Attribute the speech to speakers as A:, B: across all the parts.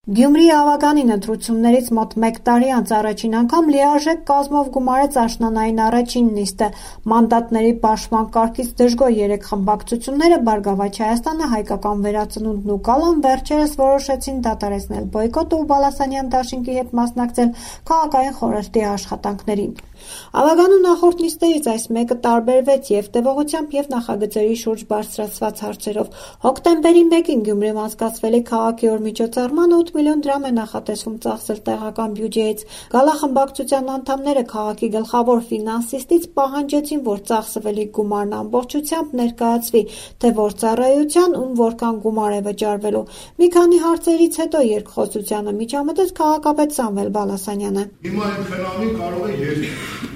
A: Գյումրիի Ավագանին ընտրություններից մոտ 1 տարի անց առաջին անգամ լիարժեք կազմով գումարեց աշնանային առաջին նիստը։ Մանդատների պաշտպան կարգից դժգոհ 3 խմբակցությունները Բարգավաճ Հայաստանը, Հայկական վերածնունդն ու Կալան վերջերս որոշեցին դադարեցնել բոյկոտը ու Բալասանյան դաշինքի հետ մասնակցել քաղաքային խորհրդի աշխատանքներին։ Ավագանու նախորդ նիստերից այս մեկը տարբերվեց և տևողությամբ և նախագծերի շուրջ բարձրացված հարցերով։ Հոկտեմբերի 1-ին Գյումրիում անցկացվելիք քաղաքի օրմիջոցառմանը 8 միլիոն դրամ է նախատեսվում ծախսել տեղական բյուջեից։ Գալախմբակցության անդամները քաղաքի գլխավոր ֆինանսիստից պահանջեցին, որ ծախսվելիք գումարն ամբողջությամբ ներկայացվի, թե որ ծառայության ում որքան գումար է վճարվելու։ Մի քանի հարցերից հետո երկխոսությանը միջամտեց քաղաքապետ Սամվել Բալասանյանը։
B: Հիմա այն խնամին կարող է երկի։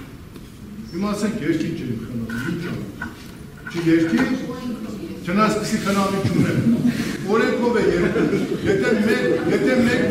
B: Հիմա ասենք երկի չեն խնամին, չի երկի, չնասպիսի խնամի չունեն։ Օրենքով է երկի, եթե 1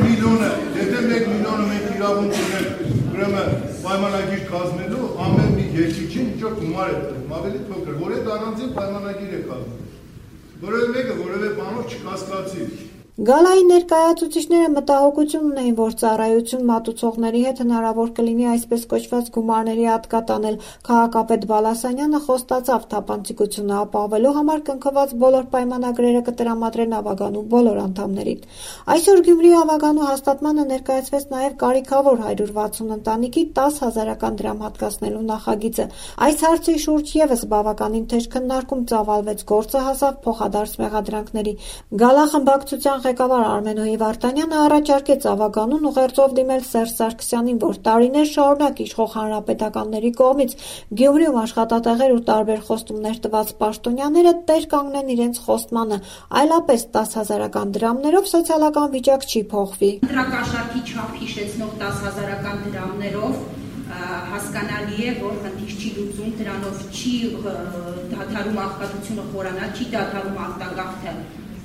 B: միլիոնը մենք իրավունք ունենք, ուրեմն պայմանագիր կազմելու ամեն մի երկիչին ինչ-որ գումար է տրվում, ավելի փոքր, որ այդ առանձին պայմանագիր է կազմում։ Որևէ մեկը որևէ բանով չկասկածի։
A: Գալայի ներկայացուցիչները մտահոգություն ունեին, որ ծառայություն մատուցողների հետ հնարավոր կլինի այսպես կոչված գումարների հատկատ անել։ Քաղաքապետ Բալասանյանը խոստացավ թափանցիկությունը ապահովելու համար կնքված բոլոր պայմանագրերը կտրամադրեն Ավագանու բոլոր անդամներին։ Այսօր Գյումրիի Ավագանու հաստատմանը ներկայացվեց նաև կարիքավոր 160 ընտանիքի 10,000 դրամ հատկացնելու նախագիծը։ Այս հարցի շուրջ ևս բավականին թեժ քննարկում ծավալվեց, գործը հասավ փոխադարձ մեղադրանքների։ Գալախմբակցության ղեկավար Արմենուհի Վարդանյանը առաջարկեց Ավագանուն ուղերձով դիմել Սերժ Սարգսյանին, որ տարիներ շարունակ իշխող հանրապետականների կողմից Գյումրիում աշխատատեղեր ու տարբեր խոստումներ տված պաշտոնյաները տեր կանգնեն իրենց խոստմանը, այլապես 10,000 դրամներով սոցիալական վիճակ չի փոխվի։
C: Ընտրակաշառքի չափ հիշեցնող 10,000 դրամներով հասկանալի է, որ խնդիր չի լուծում, դրանով չի դադարում աղքատությունը խորանալ, չի դադարում արտագաղթը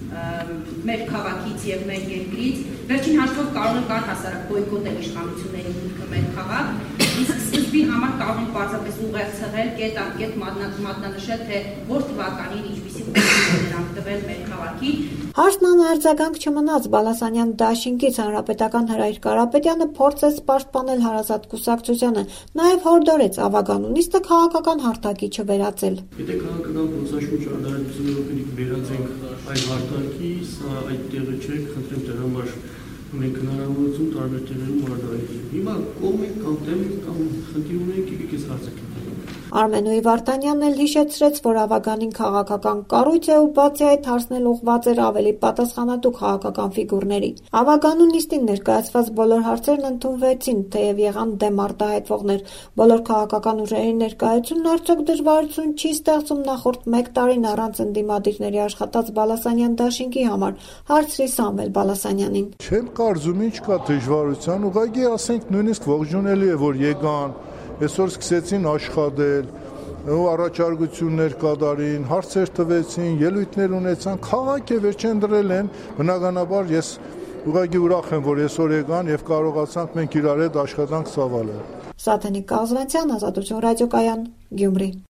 C: մեր քաղաքից եւ մեր երկրից։ Վերջին հաշվով կարող է կար հասարակ բոյկոտել իշխանությունների մուտքը մեր քաղաք, իսկ սկզբի համար կարող են պարզապես ուղերձել, կետ մատնանշել, թե որ թվականին ինչպիսի խնդիրներ տվել մեր քաղաքին։
A: Հարցն անարձագանք չմնաց Բալասանյան դաշինքից հանրապետական Հրայր Կարապետյանը փորձեց պաշտպանել հարազատ կուսակցությանը, նաև հորդորեց Ավագանու նիստը քաղաքական հարթակի չվերածել։
D: Եթե քաղաքական փոխանցում ճարտարապետությունների վերածենք այդ հարթակի, սա այդ տեղը չէ, խնդրեմ դրա համար ունենք հնարավորություն տարբեր տեղերում արդարացնել։ Հիմա կողմ ենք կամ դեմ ենք կամ խնդիր ունենք, եկեք այս հարցը կապենք։
A: Արմենուհի Վարդանյանն էլ հիշեցրեց, որ Ավագանին քաղաքական կառույց է ու բացի այդ հարցնել ուղղված էր ավելի պատասխանատու քաղաքական ֆիգուրների։ Ավագանու նիստին ներկայացված բոլոր հարցերն ընդունվեցին, թեև եղան դեմ արտահայտվողներ։ Բոլոր քաղաքական ուժերի ներկայությունն արդյոք դժվարություն չի ստեղծում նախորդ 1 տարին առանց ընդդիմադիրների աշխատած Բալասանյան դաշինքի համար, հարցրի Սամվել Բալասանյանին։
B: Չեմ կարծում ինչ կա դժվարության, ուղղակի ասենք նույնիսկ ողջունելի է, որ եկան, այսօր սկսեցին աշխատել, ու առաջարկություններ կատարին, հարցեր տվեցին, ելույթներ ունեցան, քաղաք է վերջեն դրել են, բնականաբար ես ուղղակի ուրախ եմ, որ այսօր եկան եւ կարողացանք մենք իրար հետ աշխատանք ծավալել։
A: Սաթենիկ Կազվանցյան, Ազատություն ռադիոկայան, Գյումրի։